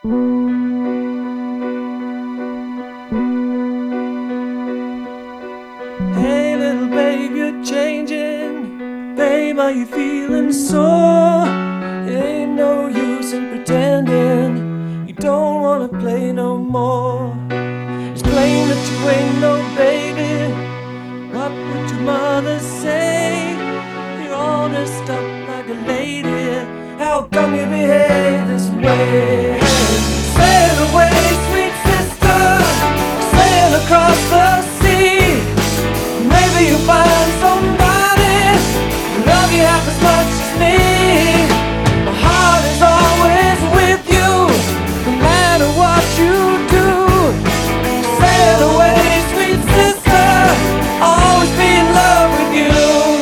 Hey little babe, you're changing. Babe, are you feeling sore? It ain't no use in pretending you don't wanna play no more. It's plain that you ain't no baby. What would your mother say? You're all dressed up like a lady. How come you behave this way? Sail away, sweet sister, sail across the sea. Maybe you'll find somebody who love you half as much as me. My heart is always with you, no matter what you do. Sail away, sweet sister, always be in love with you.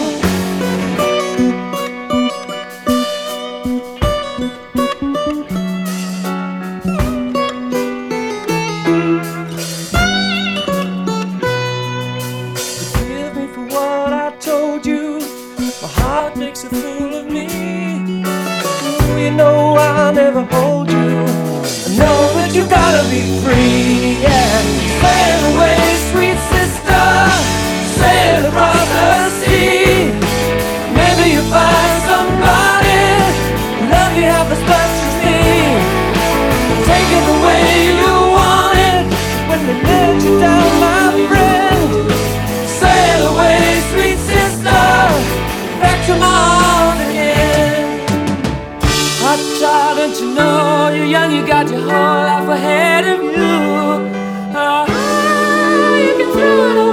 Forgive me for what I told you. My heart makes a fool of me. Ooh, you know I'll never hold you. I know that you gotta be free, yeah. Sail away, sweet sister, sail across the sea. Maybe you'll find somebody who love you half as much as me. Take it the way you want it when they let you down, my friend. Sail away, sweet sister, back to my arms again. Hot child, don't you know you're young, you got your whole life ahead of you. Oh, you can throw it away.